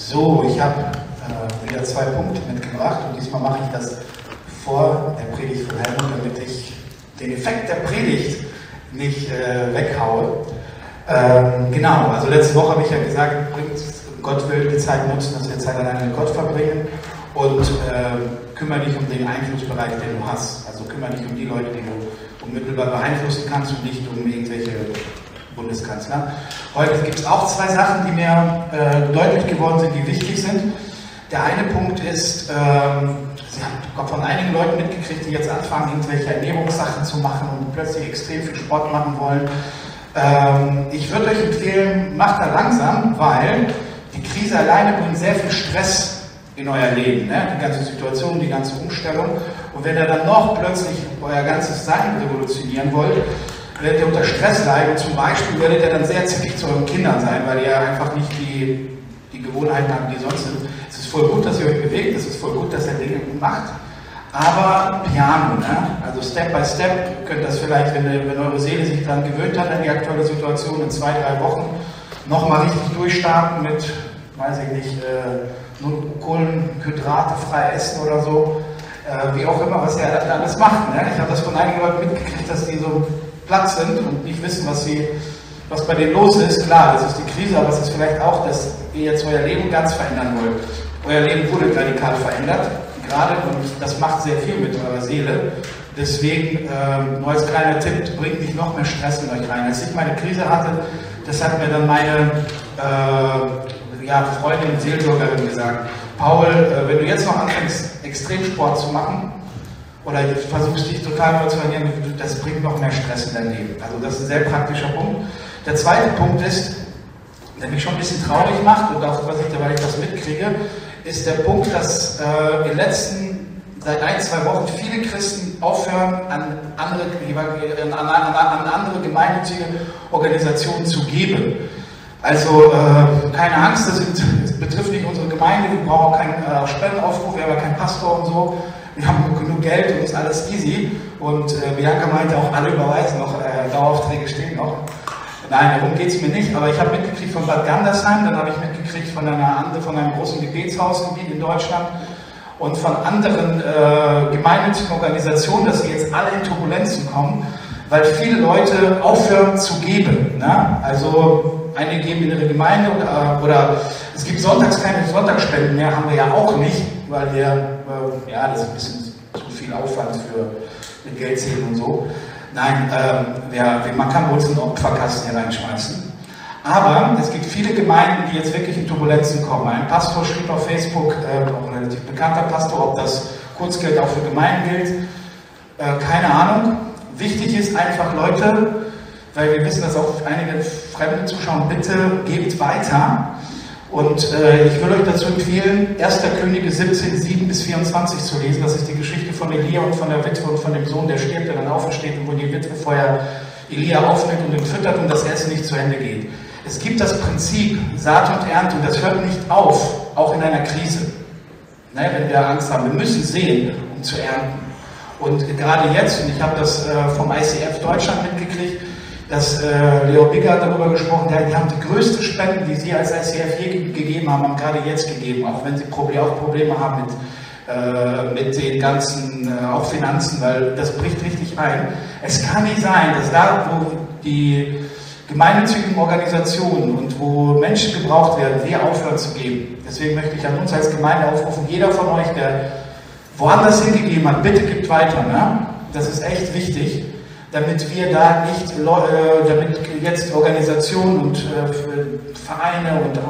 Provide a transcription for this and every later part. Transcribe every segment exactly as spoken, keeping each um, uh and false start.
So, ich habe äh, wieder zwei Punkte mitgebracht und diesmal mache ich das vor der Predigt von Helmut, damit ich den Effekt der Predigt nicht äh, weghaue. Ähm, genau, also letzte Woche habe ich ja gesagt, bringt, Gott will die Zeit nutzen, dass wir Zeit alleine mit Gott verbringen und äh, kümmere dich um den Einflussbereich, den du hast. Also kümmere dich um die Leute, die du unmittelbar beeinflussen kannst und nicht um irgendwelche Bundeskanzler. Heute gibt es auch zwei Sachen, die mir äh, deutlich geworden sind, die wichtig sind. Der eine Punkt ist, ähm, Sie haben von einigen Leuten mitgekriegt, die jetzt anfangen, irgendwelche Ernährungssachen zu machen und plötzlich extrem viel Sport machen wollen. Ähm, ich würde euch empfehlen, macht da langsam, weil die Krise alleine bringt sehr viel Stress in euer Leben, ne? Die ganze Situation, die ganze Umstellung. Und wenn ihr dann noch plötzlich euer ganzes Sein revolutionieren wollt, werdet ihr unter Stress leiden und zum Beispiel werdet ihr dann sehr zickig zu euren Kindern sein, weil ihr einfach nicht die, die Gewohnheiten habt, die sonst sind. Es ist voll gut, dass ihr euch bewegt, es ist voll gut, dass ihr Dinge macht, aber Piano, ne? Also Step by Step, könnt das vielleicht, wenn, wenn eure Seele sich daran gewöhnt hat, an die aktuelle Situation, in zwei, drei Wochen nochmal richtig durchstarten mit, weiß ich nicht, äh, nur Kohlenhydrate frei essen oder so, äh, wie auch immer, was ihr alles macht. Ne? Ich habe das von einigen Leuten mitgekriegt, dass die so platt sind und nicht wissen, was, sie, was bei denen los ist. Klar, das ist die Krise, aber es ist vielleicht auch, dass ihr jetzt euer Leben ganz verändern wollt. Euer Leben wurde radikal verändert, gerade, und das macht sehr viel mit eurer Seele. Deswegen, ähm, nur als kleiner Tipp, bringt nicht noch mehr Stress in euch rein. Als ich meine Krise hatte, das hat mir dann meine äh, ja, Freundin und Seelsorgerin gesagt, Paul, äh, wenn du jetzt noch anfängst, Extremsport zu machen, oder versuchst dich total neu zu ernähren, das bringt noch mehr Stress in dein Leben. Also das ist ein sehr praktischer Punkt. Der zweite Punkt ist, der mich schon ein bisschen traurig macht und auch, was ich, weil ich das mitkriege, ist der Punkt, dass äh, in den letzten, seit ein, zwei Wochen viele Christen aufhören, an andere, an, an, an andere gemeinnützige Organisationen zu geben. Also äh, keine Angst, das, sind, das betrifft nicht unsere Gemeinde, wir brauchen keinen äh, Spendenaufruf, wir haben ja keinen Pastor und so. Wir haben genug Geld und ist alles easy. Und äh, Bianca meinte auch, alle überweisen noch, äh, Daueraufträge stehen noch. Nein, darum geht es mir nicht. Aber ich habe mitgekriegt von Bad Gandersheim, dann habe ich mitgekriegt von, einer, von einem großen Gebetshausgebiet in Deutschland und von anderen äh, gemeinnützigen Organisationen, dass sie jetzt alle in Turbulenzen kommen, weil viele Leute aufhören zu geben. Ne? Also einige geben in ihre Gemeinde oder, oder es gibt sonntags keine Sonntagsspenden mehr, haben wir ja auch nicht, weil wir, äh, ja, das ist ein bisschen zu viel Aufwand für mit Geldzählen und so. Nein, äh, wer, man kann bei uns einen Opferkasten hier reinschmeißen. Aber es gibt viele Gemeinden, die jetzt wirklich in Turbulenzen kommen. Ein Pastor schrieb auf Facebook, äh, auch ein relativ bekannter Pastor, ob das Kurzgeld auch für Gemeinden gilt. Äh, keine Ahnung. Wichtig ist einfach, Leute, weil wir wissen, dass auch einige Fremde zuschauen, bitte gebt weiter. Und äh, ich will euch dazu empfehlen, erster Könige siebzehn, sieben bis vierundzwanzig zu lesen. Das ist die Geschichte von Elia und von der Witwe und von dem Sohn, der stirbt, der dann aufersteht und wo die Witwe vorher Elia aufnimmt und ihn füttert und das Essen nicht zu Ende geht. Es gibt das Prinzip Saat und Ernte und das hört nicht auf, auch in einer Krise. Ne, wenn wir Angst haben, wir müssen sehen, um zu ernten. Und gerade jetzt, und ich habe das äh, vom I C F Deutschland mitgekriegt, dass äh, Leo Bigger hat darüber gesprochen, die haben die größte Spenden, die sie als I C F je gegeben haben, haben gerade jetzt gegeben, auch wenn sie Problem, auch Probleme haben mit, äh, mit den ganzen, äh, auch Finanzen, weil das bricht richtig ein. Es kann nicht sein, dass da, wo die gemeinnützigen Organisationen und wo Menschen gebraucht werden, wir aufhören zu geben. Deswegen möchte ich an uns als Gemeinde aufrufen, jeder von euch, der woanders hingegeben hat, bitte gibt weiter. Ne? Das ist echt wichtig, damit wir da nicht, äh, damit jetzt Organisationen und äh, Vereine und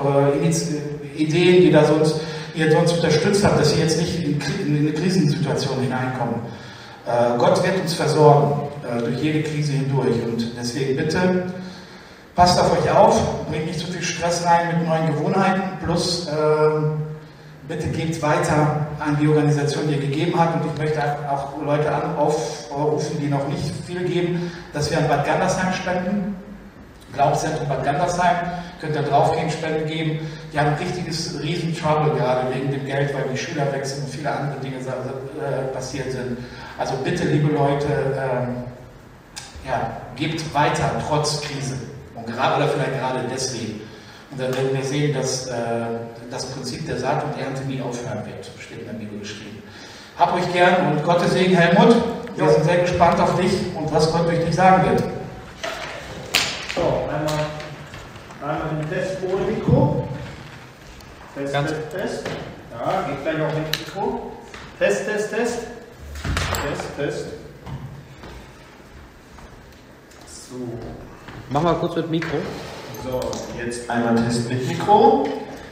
äh, Ideen, die da sonst, die ihr sonst unterstützt habt, dass sie jetzt nicht in, in eine Krisensituation hineinkommen. Äh, Gott wird uns versorgen äh, durch jede Krise hindurch und deswegen bitte passt auf euch auf, bringt nicht zu viel Stress rein mit neuen Gewohnheiten, plus äh, bitte gebt weiter an die Organisation, die ihr gegeben habt. Und ich möchte auch Leute aufrufen, die noch nicht viel geben, dass wir an Bad Gandersheim spenden. Glaubenszentrum Bad Gandersheim, könnt ihr draufgehen, Spenden geben. Die haben ein richtiges Riesen-Trouble gerade wegen dem Geld, weil die Schüler wechseln und viele andere Dinge äh, passiert sind. Also bitte, liebe Leute, ähm, ja, gebt weiter, trotz Krise. Und gerade oder vielleicht gerade deswegen. Und dann werden wir sehen, dass äh, das Prinzip der Saat und Ernte nie aufhören wird, steht in der Bibel geschrieben. Hab euch gern und Gottes Segen, Helmut. Wir ja. sind sehr gespannt auf dich und was Gott durch dich sagen wird. So, einmal, einmal den Test ohne Mikro. Test, Ganz Test, Test. Ja, geht gleich auch mit Mikro. Test, Test, Test. Test, Test. So. Mach mal kurz mit Mikro. So, jetzt einmal Test mit Mikro.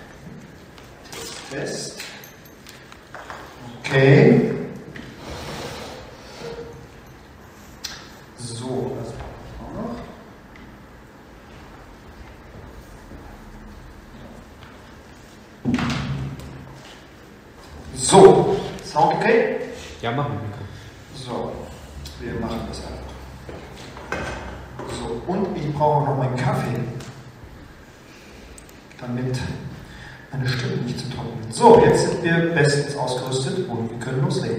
Test. Okay. So, das mache ich auch noch. So, Sound okay? Ja, machen wir Mikro. So, wir machen das einfach. So, und ich brauche noch meinen Kaffee, damit meine Stimme nicht zu trocken wird. So, jetzt sind wir bestens ausgerüstet und wir können loslegen.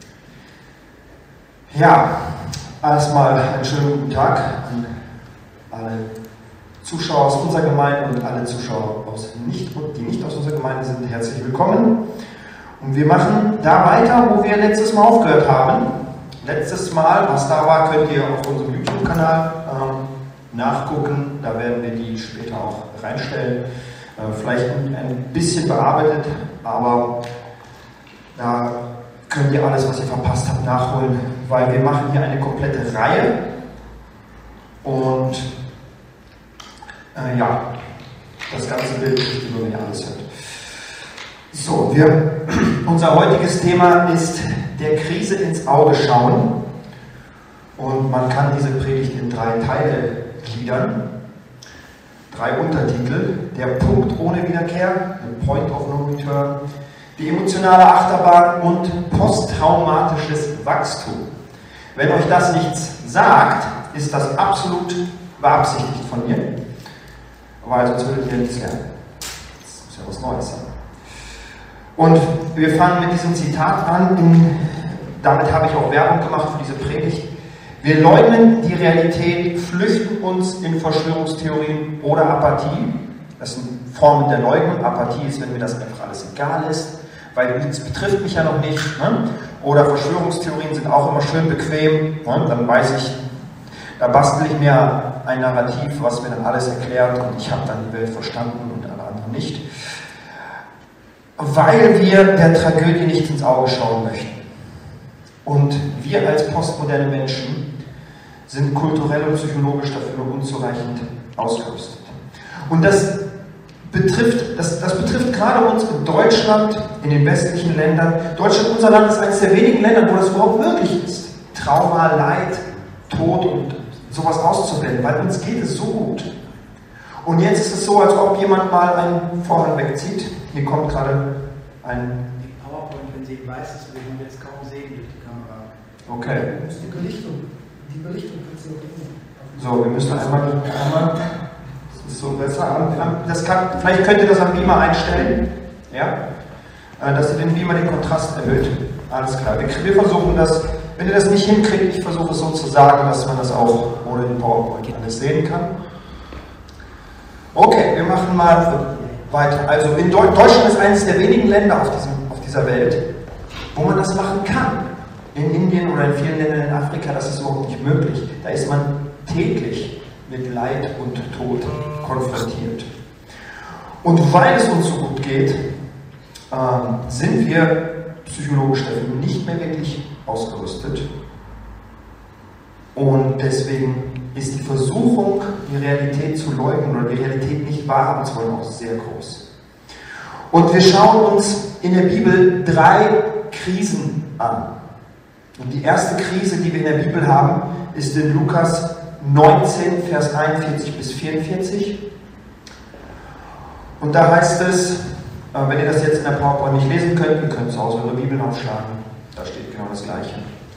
Ja, erstmal einen schönen guten Tag an alle Zuschauer aus unserer Gemeinde und alle Zuschauer, aus nicht, die nicht aus unserer Gemeinde sind. Herzlich willkommen. Und wir machen da weiter, wo wir letztes Mal aufgehört haben. Letztes Mal, was da war, könnt ihr auf unserem YouTube-Kanal äh, nachgucken. Da werden wir die später auch reinstellen. Äh, vielleicht ein bisschen bearbeitet, aber da könnt ihr alles, was ihr verpasst habt, nachholen, weil wir machen hier eine komplette Reihe. Und äh, ja, das ganze Bild kriegt ihr, wenn ihr alles hört. So, wir, unser heutiges Thema ist der Krise ins Auge schauen. Und man kann diese Predigt in drei Teile gliedern. Drei Untertitel. Der Punkt ohne Wiederkehr, the Point of No Return, die emotionale Achterbahn und posttraumatisches Wachstum. Wenn euch das nichts sagt, ist das absolut beabsichtigt von mir, weil sonst würdet ihr nichts lernen. Das muss ja was Neues sein. Und wir fangen mit diesem Zitat an. In, damit habe ich auch Werbung gemacht für diese Predigt. Wir leugnen die Realität, flüchten uns in Verschwörungstheorien oder Apathie. Das sind Formen der Leugnung. Apathie ist, wenn mir das einfach alles egal ist, weil es betrifft mich ja noch nicht. Ne? Oder Verschwörungstheorien sind auch immer schön bequem. Ne? Dann weiß ich, da bastel ich mir ein Narrativ, was mir dann alles erklärt und ich habe dann die Welt verstanden und alle anderen nicht. Weil wir der Tragödie nicht ins Auge schauen möchten. Und wir als postmoderne Menschen sind kulturell und psychologisch dafür unzureichend ausgerüstet. Und das betrifft, das, das betrifft gerade uns in Deutschland, in den westlichen Ländern. Deutschland, unser Land, ist eines der wenigen Länder, wo das überhaupt möglich ist. Trauma, Leid, Tod und sowas auszublenden, weil uns geht es so gut. Und jetzt ist es so, als ob jemand mal einen Vorhang wegzieht. Hier kommt gerade ein... Die PowerPoint, wenn sie weiß ist, will man jetzt kaum sehen durch die Kamera. Okay. Die Belichtung. Die Belichtung kannst du auch sehen. So, wir müssen einmal... einmal das ist so besser. Das kann, vielleicht könnt ihr das am Beamer einstellen. Ja? Dass ihr den Beamer den Kontrast erhöht. Alles klar. Wir, wir versuchen das... Wenn ihr das nicht hinkriegt, ich versuche es so zu sagen, dass man das auch ohne den PowerPoint alles sehen kann. Okay, wir machen mal weiter. Also in Deutschland ist eines der wenigen Länder auf, diesem, auf dieser Welt, wo man das machen kann. In Indien oder in vielen Ländern in Afrika, das ist überhaupt nicht möglich. Da ist man täglich mit Leid und Tod konfrontiert. Und weil es uns so gut geht, ähm, sind wir psychologisch dafür nicht mehr wirklich ausgerüstet. Und deswegen ist die Versuchung, die Realität zu leugnen oder die Realität nicht wahrhaben zu wollen, auch sehr groß. Und wir schauen uns in der Bibel drei Krisen an. Und die erste Krise, die wir in der Bibel haben, ist in Lukas neunzehn, Vers einundvierzig bis vierundvierzig. Und da heißt es, wenn ihr das jetzt in der PowerPoint nicht lesen könnt, ihr könnt zu Hause eure Bibel aufschlagen. Da steht genau das Gleiche.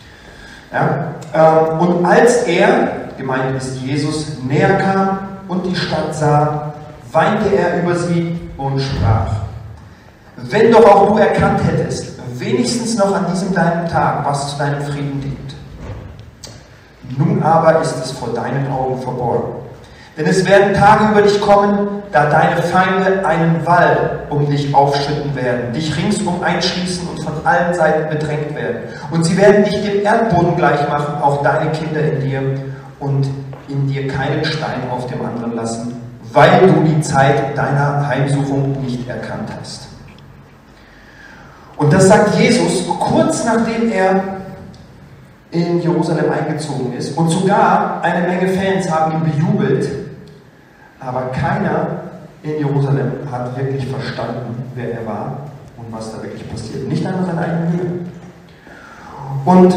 Ja? Und als er, gemeint ist Jesus, näher kam und die Stadt sah, weinte er über sie und sprach: Wenn doch auch du erkannt hättest, wenigstens noch an diesem deinem Tag, was zu deinem Frieden dient. Nun aber ist es vor deinen Augen verborgen. Denn es werden Tage über dich kommen, da deine Feinde einen Wall um dich aufschütten werden, dich ringsum einschließen und von allen Seiten bedrängt werden. Und sie werden dich dem Erdboden gleich machen, auch deine Kinder in dir, und in dir keinen Stein auf dem anderen lassen, weil du die Zeit deiner Heimsuchung nicht erkannt hast. Und das sagt Jesus kurz nachdem er in Jerusalem eingezogen ist. Und sogar eine Menge Fans haben ihn bejubelt. Aber keiner in Jerusalem hat wirklich verstanden, wer er war und was da wirklich passiert. Nicht einmal seine eigenen Jünger. Und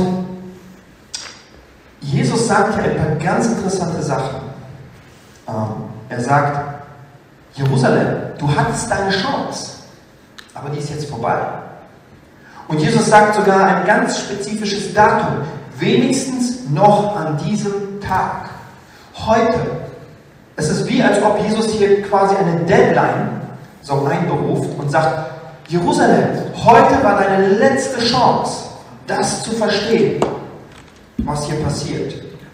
Jesus sagt ja ein paar ganz interessante Sachen. Er sagt, Jerusalem, du hattest deine Chance, aber die ist jetzt vorbei. Und Jesus sagt sogar ein ganz spezifisches Datum, wenigstens noch an diesem Tag. Heute. Es ist wie, als ob Jesus hier quasi eine Deadline so einberuft und sagt, Jerusalem, heute war deine letzte Chance, das zu verstehen, was hier passiert.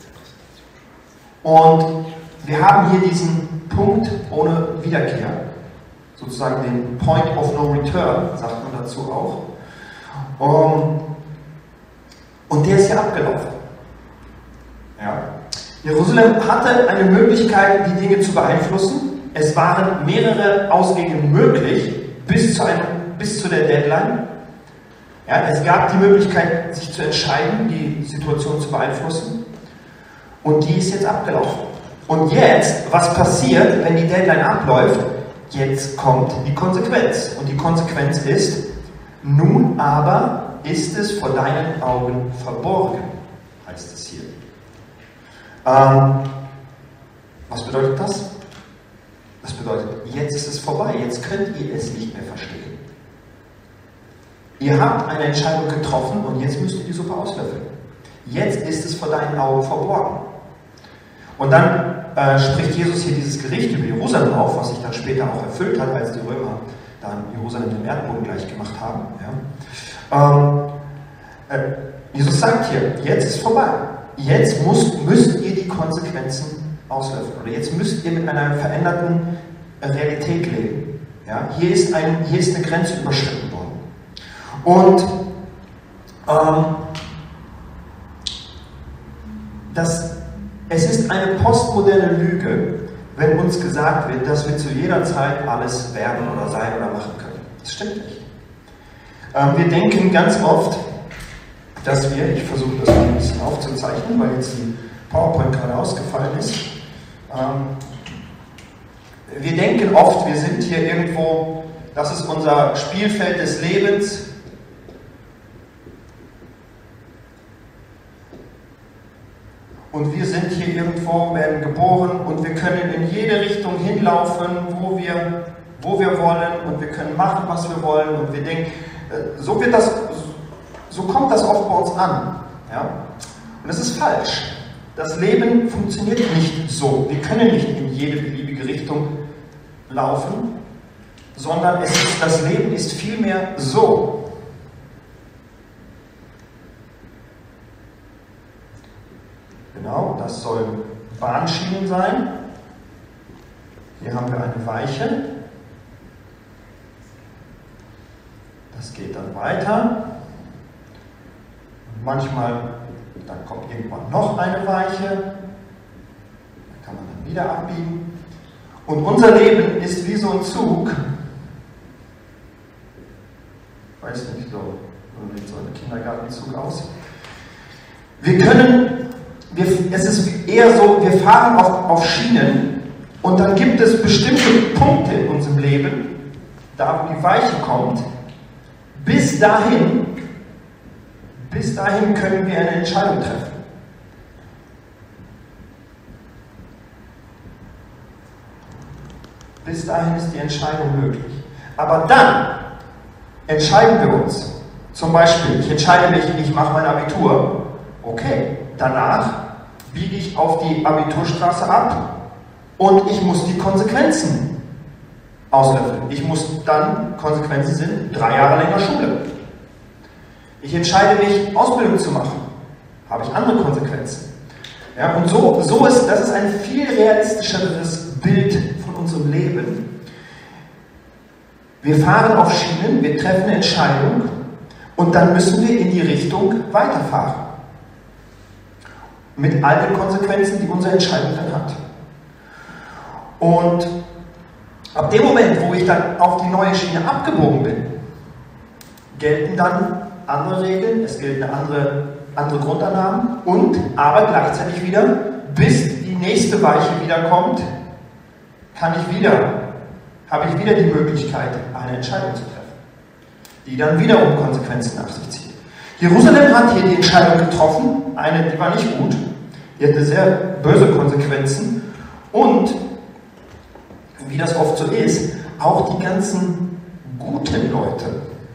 Und wir haben hier diesen Punkt ohne Wiederkehr, sozusagen den Point of No Return, sagt man dazu auch. Und der ist ja abgelaufen. Ja. Jerusalem hatte eine Möglichkeit, die Dinge zu beeinflussen. Es waren mehrere Ausgänge möglich bis zu, einem, bis zu der Deadline. Ja, es gab die Möglichkeit, sich zu entscheiden, die Situation zu beeinflussen. Und die ist jetzt abgelaufen. Und jetzt, was passiert, wenn die Deadline abläuft? Jetzt kommt die Konsequenz. Und die Konsequenz ist, nun aber ist es vor deinen Augen verborgen, heißt es hier. Ähm, was bedeutet das? Das bedeutet, jetzt ist es vorbei, jetzt könnt ihr es nicht mehr verstehen. Ihr habt eine Entscheidung getroffen und jetzt müsst ihr die Suppe auslöffeln. Jetzt ist es vor deinen Augen verborgen. Und dann äh, spricht Jesus hier dieses Gericht über Jerusalem auf, was sich dann später auch erfüllt hat, als die Römer dann Jerusalem dem Erdboden gleich gemacht haben. Ja. Ähm, äh, Jesus sagt hier, jetzt ist vorbei. Jetzt muss, müsst ihr die Konsequenzen auslöffeln. Oder jetzt müsst ihr mit einer veränderten Realität leben. Ja. Hier, ist ein, hier ist eine Grenze überschritten worden. Und ähm, das, es ist eine postmoderne Lüge, wenn uns gesagt wird, dass wir zu jeder Zeit alles werden oder sein oder machen können. Das stimmt nicht. Ähm, wir denken ganz oft, dass wir, ich versuche das mal ein bisschen aufzuzeichnen, weil jetzt die PowerPoint gerade ausgefallen ist. Ähm, wir denken oft, wir sind hier irgendwo, das ist unser Spielfeld des Lebens. Und wir sind hier irgendwo, werden geboren und wir können in jede Richtung hinlaufen, wo wir, wo wir wollen, und wir können machen, was wir wollen, und wir denken, so wird das, so kommt das oft bei uns an. Ja? Und das ist falsch. Das Leben funktioniert nicht so. Wir können nicht in jede beliebige Richtung laufen, sondern es ist, das Leben ist vielmehr so. Genau, das sollen Bahnschienen sein. Hier haben wir eine Weiche. Das geht dann weiter. Und manchmal, dann kommt irgendwann noch eine Weiche. Da kann man dann wieder abbiegen. Und unser Leben ist wie so ein Zug. Ich weiß nicht, so, so sieht so ein Kindergartenzug aus. Wir können Wir, es ist eher so, wir fahren auf, auf Schienen und dann gibt es bestimmte Punkte in unserem Leben, da wo die Weiche kommt, bis dahin, bis dahin können wir eine Entscheidung treffen. Bis dahin ist die Entscheidung möglich. Aber dann entscheiden wir uns. Zum Beispiel, ich entscheide mich, ich mache mein Abitur. Okay, danach biege ich auf die Abiturstraße ab und ich muss die Konsequenzen auslöffeln. Ich muss dann, Konsequenzen sind, drei Jahre länger Schule. Ich entscheide mich, Ausbildung zu machen. Habe ich andere Konsequenzen. Ja, und so, so ist, das ist ein viel realistischeres Bild von unserem Leben. Wir fahren auf Schienen, wir treffen eine Entscheidung und dann müssen wir in die Richtung weiterfahren. Mit all den Konsequenzen, die unsere Entscheidung dann hat. Und ab dem Moment, wo ich dann auf die neue Schiene abgebogen bin, gelten dann andere Regeln, es gelten andere, andere Grundannahmen und aber gleichzeitig wieder, bis die nächste Weiche wieder kommt, kann ich wieder, habe ich wieder die Möglichkeit, eine Entscheidung zu treffen, die dann wiederum Konsequenzen nach sich zieht. Jerusalem hat hier die Entscheidung getroffen, eine, die war nicht gut, die hatte sehr böse Konsequenzen und, wie das oft so ist, auch die ganzen guten Leute,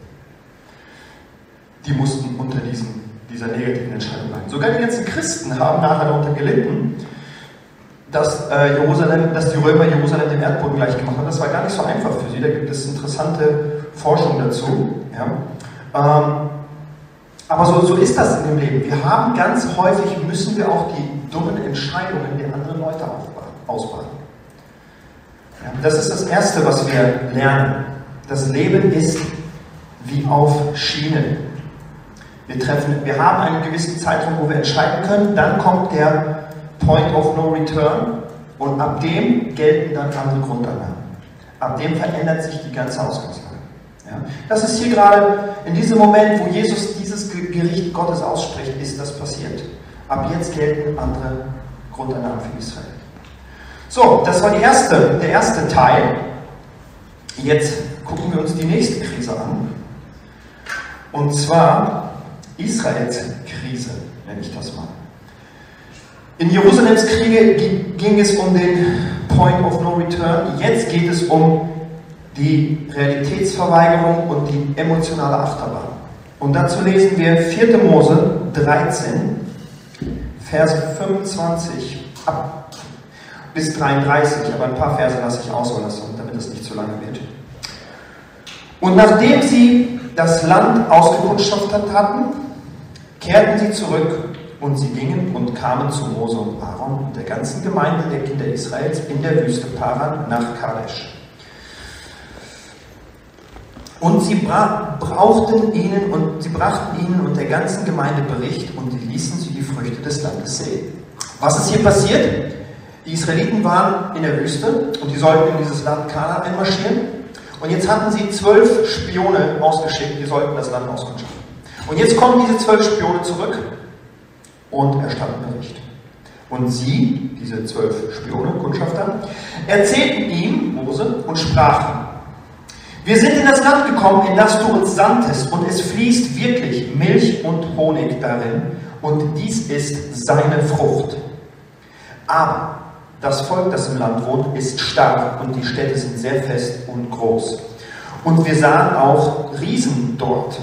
die mussten unter diesen, dieser negativen Entscheidung leiden. Sogar die ganzen Christen haben nachher darunter gelitten, dass, äh, Jerusalem, dass die Römer Jerusalem dem Erdboden gleich gemacht haben. Das war gar nicht so einfach für sie, da gibt es interessante Forschung dazu. Ja. Ähm, aber so, so ist das in dem Leben. Wir haben ganz häufig, müssen wir auch die dummen Entscheidungen der anderen Leute ausbaden. Ja, das ist das Erste, was wir lernen. Das Leben ist wie auf Schienen. Wir, treffen, wir haben einen gewissen Zeitraum, wo wir entscheiden können, dann kommt der Point of No Return und ab dem gelten dann andere Grundannahmen. Ab dem verändert sich die ganze Ausgangslage. Ja? Das ist hier gerade in diesem Moment, wo Jesus dieses Gericht Gottes ausspricht, ist das passiert. Ab jetzt gelten andere Grundannahmen für Israel. So, das war die erste, der erste Teil. Jetzt gucken wir uns die nächste Krise an. Und zwar Israels Krise, nenne ich das mal. In Jerusalems Kriege ging es um den Point of No Return. Jetzt geht es um die Realitätsverweigerung und die emotionale Achterbahn. Und dazu lesen wir vierte Mose dreizehn, Verse fünfundzwanzig ab bis dreiunddreißig, aber ein paar Verse lasse ich auslassen, damit es nicht zu lange wird. Und nachdem sie das Land ausgekundschaftet hatten, kehrten sie zurück und sie gingen und kamen zu Mose und Aaron und der ganzen Gemeinde der Kinder Israels in der Wüste Paran nach Kadesh. Und sie bra- brauchten ihnen und sie brachten ihnen und der ganzen Gemeinde Bericht und ließen sie die Früchte des Landes sehen. Was ist hier passiert? Die Israeliten waren in der Wüste und die sollten in dieses Land Kanaan einmarschieren. Und jetzt hatten sie zwölf Spione ausgeschickt, die sollten das Land auskundschaften. Und jetzt kommen diese zwölf Spione zurück und erstatten Bericht. Und sie, diese zwölf Spione, Kundschafter, erzählten ihm, Mose, und sprachen: Wir sind in das Land gekommen, in das du uns sandtest, und es fließt wirklich Milch und Honig darin, und dies ist seine Frucht. Aber das Volk, das im Land wohnt, ist stark, und die Städte sind sehr fest und groß. Und wir sahen auch Riesen dort.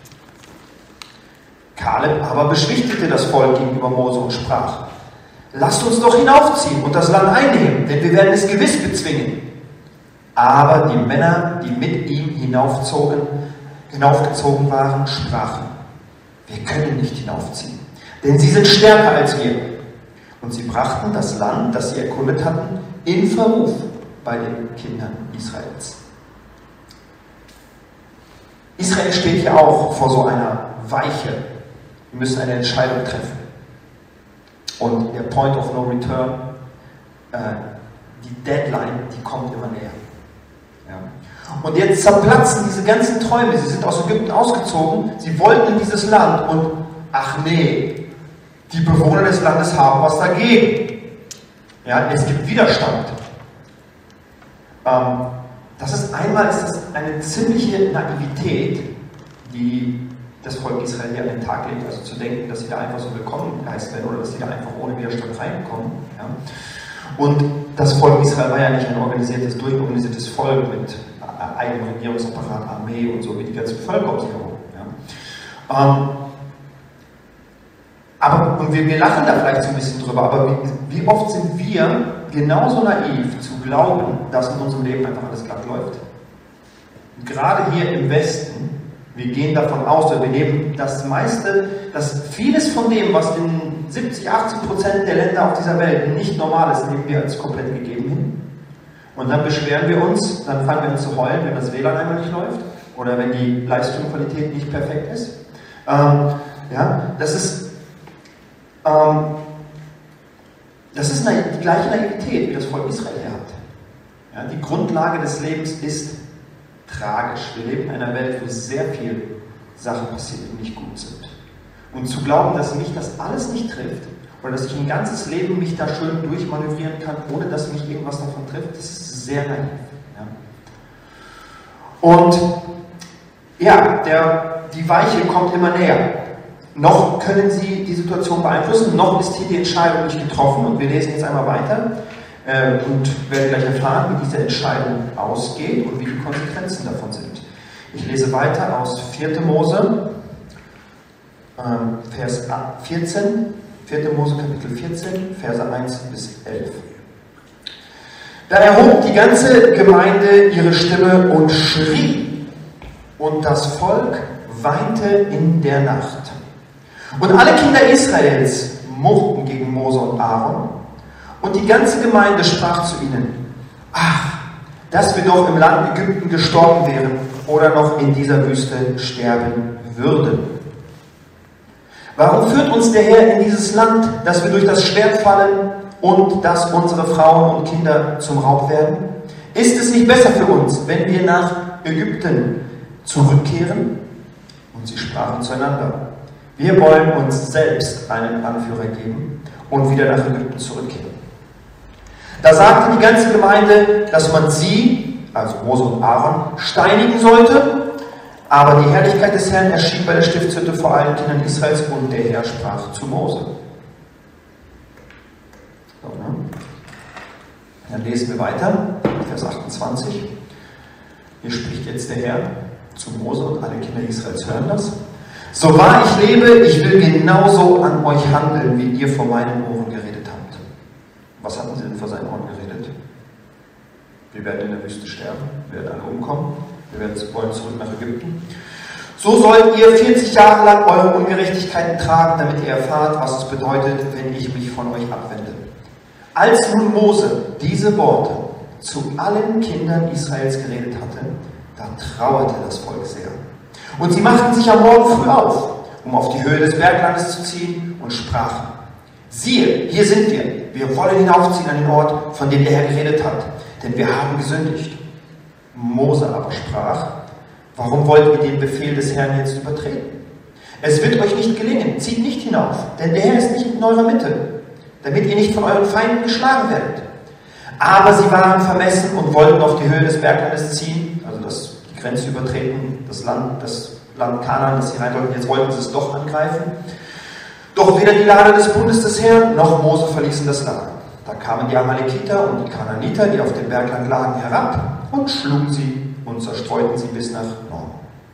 Kaleb aber beschwichtigte das Volk gegenüber Mose und sprach: Lasst uns doch hinaufziehen und das Land einnehmen, denn wir werden es gewiss bezwingen. Aber die Männer, die mit ihm hinaufzogen, hinaufgezogen waren, sprachen: Wir können nicht hinaufziehen, denn sie sind stärker als wir. Und sie brachten das Land, das sie erkundet hatten, in Verruf bei den Kindern Israels. Israel steht hier auch vor so einer Weiche. Wir müssen eine Entscheidung treffen. Und der Point of No Return, äh, die Deadline, die kommt immer näher. Ja. Und jetzt zerplatzen diese ganzen Träume. Sie sind aus Ägypten ausgezogen, sie wollten in dieses Land und ach nee, die Bewohner des Landes haben was dagegen. Ja, es gibt Widerstand. Ähm, das ist einmal ist das eine ziemliche Naivität, die das Volk Israel hier an den Tag legt, also zu denken, dass sie da einfach so willkommen geheißen werden oder dass sie da einfach ohne Widerstand reinkommen. Ja. Und das Volk Israel war ja nicht ein organisiertes, durchorganisiertes Volk mit eigenem Regierungsapparat, Armee und so wie die ganze Bevölkerung. Ja. Ähm, aber, und wir, wir lachen da vielleicht so ein bisschen drüber, aber wie, wie oft sind wir genauso naiv zu glauben, dass in unserem Leben einfach alles glatt läuft? Und gerade hier im Westen, wir gehen davon aus, oder wir nehmen das meiste, dass vieles von dem, was in in siebzig, achtzig Prozent der Länder auf dieser Welt nicht normal ist, nehmen wir als komplett gegeben hin. Und dann beschweren wir uns, dann fangen wir an zu heulen, wenn das W L A N einmal nicht läuft oder wenn die Leistungsqualität nicht perfekt ist. Ähm, ja, das ist, ähm, das ist eine, die gleiche Naivität, wie das Volk Israel hier hat. Ja, die Grundlage des Lebens ist tragisch. Wir leben in einer Welt, wo sehr viele Sachen passieren, die nicht gut sind. Und zu glauben, dass mich das alles nicht trifft oder dass ich ein ganzes Leben mich da schön durchmanövrieren kann, ohne dass mich irgendwas davon trifft, das ist sehr naiv. Ja. Und ja, der, die Weiche kommt immer näher. Noch können sie die Situation beeinflussen, noch ist hier die Entscheidung nicht getroffen und wir lesen jetzt einmal weiter äh, und werden gleich erfahren, wie diese Entscheidung ausgeht und wie die Konsequenzen davon sind. Ich lese weiter aus vierter Mose, äh, Vers vierzehn, vierter Mose Kapitel vierzehn, Verse eins bis elf. Da erhob die ganze Gemeinde ihre Stimme und schrie, und das Volk weinte in der Nacht. Und alle Kinder Israels murrten gegen Mose und Aaron, und die ganze Gemeinde sprach zu ihnen: Ach, dass wir doch im Land Ägypten gestorben wären oder noch in dieser Wüste sterben würden. Warum führt uns der Herr in dieses Land, dass wir durch das Schwert fallen und dass unsere Frauen und Kinder zum Raub werden? Ist es nicht besser für uns, wenn wir nach Ägypten zurückkehren? Und sie sprachen zueinander: Wir wollen uns selbst einen Anführer geben und wieder nach Ägypten zurückkehren. Da sagte die ganze Gemeinde, dass man sie, also Mose und Aaron, steinigen sollte. Aber die Herrlichkeit des Herrn erschien bei der Stiftshütte vor allen Kindern Israels, und der Herr sprach zu Mose. So, ne? Dann lesen wir weiter, Vers achtundzwanzig. Hier spricht jetzt der Herr zu Mose, und alle Kinder Israels hören das. So wahr ich lebe, ich will genauso an euch handeln, wie ihr vor meinen Ohren geredet habt. Was hatten sie denn vor seinen Ohren geredet? Wir werden in der Wüste sterben, wir werden alle umkommen. Wir wollen zurück nach Ägypten. So sollt ihr vierzig Jahre lang eure Ungerechtigkeiten tragen, damit ihr erfahrt, was es bedeutet, wenn ich mich von euch abwende. Als nun Mose diese Worte zu allen Kindern Israels geredet hatte, da trauerte das Volk sehr. Und sie machten sich am Morgen früh auf, um auf die Höhe des Berglandes zu ziehen, und sprachen: Siehe, hier sind wir, wir wollen hinaufziehen an den Ort, von dem der Herr geredet hat, denn wir haben gesündigt. Mose aber sprach: Warum wollt ihr den Befehl des Herrn jetzt übertreten? Es wird euch nicht gelingen, zieht nicht hinauf, denn der Herr ist nicht in eurer Mitte, damit ihr nicht von euren Feinden geschlagen werdet. Aber sie waren vermessen und wollten auf die Höhe des Berglandes ziehen, also das, die Grenze übertreten, das Land, das Land Kanaan, das sie rein wollten. Jetzt wollten sie es doch angreifen. Doch weder die Lade des Bundes des Herrn noch Mose verließen das Lager. Da kamen die Amalekiter und die Kanaaniter, die auf dem Bergland lagen, herab und schlugen sie und zerstreuten sie bis nach Norden.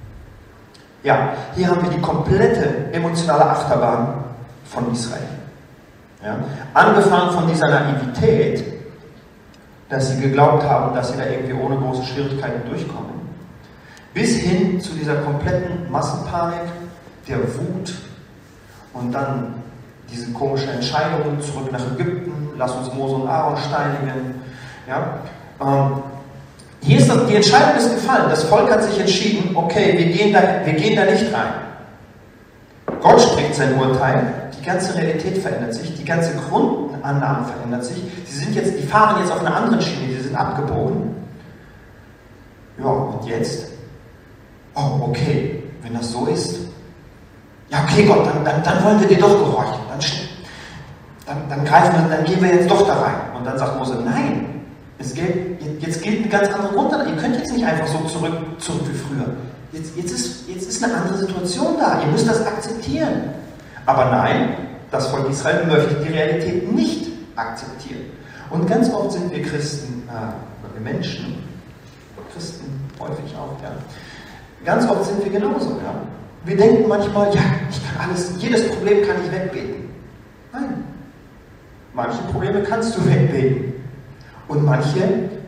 Ja, hier haben wir die komplette emotionale Achterbahn von Israel. Ja, angefangen von dieser Naivität, dass sie geglaubt haben, dass sie da irgendwie ohne große Schwierigkeiten durchkommen, bis hin zu dieser kompletten Massenpanik, der Wut und dann diese komische Entscheidung, zurück nach Ägypten, lass uns Mose und Aaron steinigen. Ja, ähm, hier ist das, die Entscheidung ist gefallen. Das Volk hat sich entschieden, okay, wir gehen da, wir gehen da nicht rein. Gott spricht sein Urteil, die ganze Realität verändert sich, die ganze Grundannahme verändert sich. Sie sind jetzt, die fahren jetzt auf einer anderen Schiene, die sind abgebogen. Ja, und jetzt? Oh, okay, wenn das so ist, ja, okay, Gott, dann, dann, dann wollen wir dir doch gehorchen. Dann, dann, dann greifen wir, dann gehen wir jetzt doch da rein. Und dann sagt Mose: Nein, es gilt, jetzt gilt eine ganz andere Grundlage. Ihr könnt jetzt nicht einfach so zurück, zurück wie früher. Jetzt, jetzt, ist, jetzt ist eine andere Situation da. Ihr müsst das akzeptieren. Aber nein, das Volk Israel möchte die Realität nicht akzeptieren. Und ganz oft sind wir Christen, äh, wir Menschen, Christen häufig auch, ja. Ganz oft sind wir genauso, ja. Wir denken manchmal, ja, ich kann alles, jedes Problem kann ich wegbeten. Nein. Manche Probleme kannst du wegbeten. Und manche,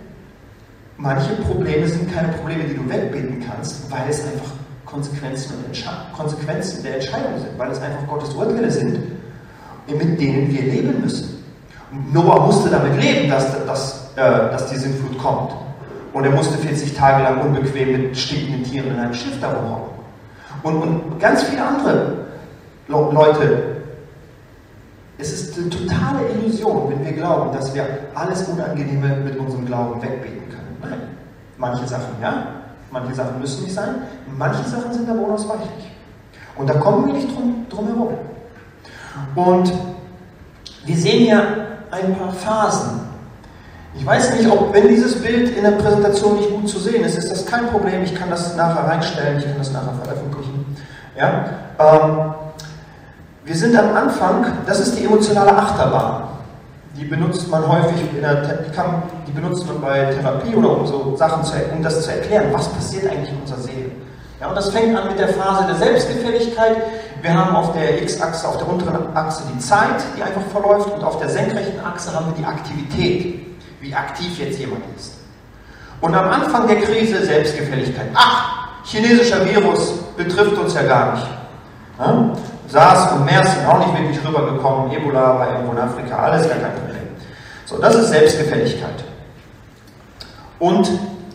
manche Probleme sind keine Probleme, die du wegbeten kannst, weil es einfach Konsequenzen, und Entsche- Konsequenzen der Entscheidung sind, weil es einfach Gottes Urteile sind, mit denen wir leben müssen. Und Noah musste damit leben, dass, dass, äh, dass die Sintflut kommt. Und er musste vierzig Tage lang unbequem mit stinkenden Tieren in einem Schiff darum hocken. Und, und ganz viele andere Leute. Es ist eine totale Illusion, wenn wir glauben, dass wir alles Unangenehme mit unserem Glauben wegbeten können. Nein. Manche Sachen ja, manche Sachen müssen nicht sein, manche Sachen sind aber unausweichlich. Und da kommen wir nicht drum, drum herum. Und wir sehen ja ein paar Phasen. Ich weiß nicht, ob, wenn dieses Bild in der Präsentation nicht gut zu sehen ist, ist das kein Problem. Ich kann das nachher reinstellen, ich kann das nachher veröffentlichen. Ja? Ähm, wir sind am Anfang, das ist die emotionale Achterbahn. Die benutzt man häufig, in der, die, kann, die benutzt man bei Therapie oder um so Sachen zu, um das zu erklären, was passiert eigentlich in unserer Seele. Ja, und das fängt an mit der Phase der Selbstgefälligkeit. Wir haben auf der X-Achse, auf der unteren Achse die Zeit, die einfach verläuft, und auf der senkrechten Achse haben wir die Aktivität, wie aktiv jetzt jemand ist. Und am Anfang der Krise Selbstgefälligkeit. Ach, chinesischer Virus betrifft uns ja gar nicht. Ja? SARS und MERS sind auch nicht wirklich rübergekommen, Ebola war irgendwo in Afrika, alles gar kein Problem. So, das ist Selbstgefälligkeit. Und